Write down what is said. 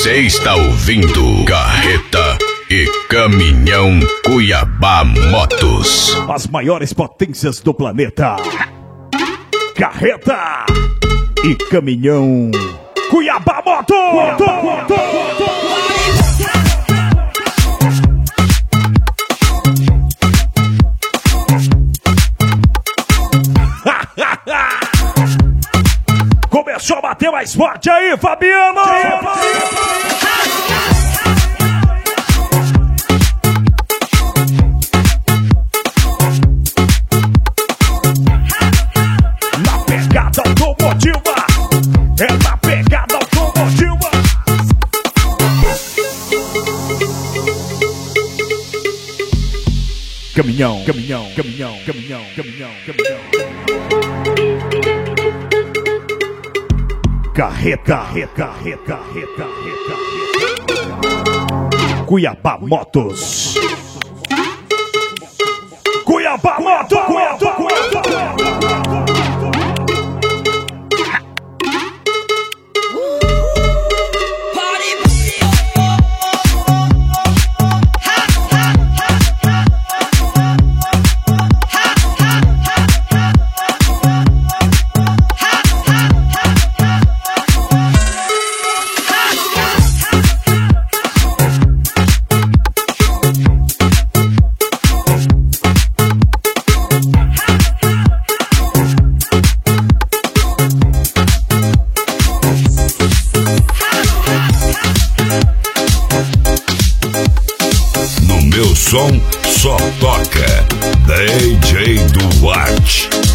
Você está ouvindo Carreta e Caminhão Cuiabá Motos. As maiores potências do planeta. Carreta e Caminhão Cuiabá Motos. Começou a bater mais forte aí, Fabiano! Na pegada automotiva! É na pegada automotiva! Caminhão, caminhão, caminhão, caminhão, caminhão, caminhão. Carreta, carreta. Cuiabá Motos. Cuiabá Motos. Som só toca DJ Duarte.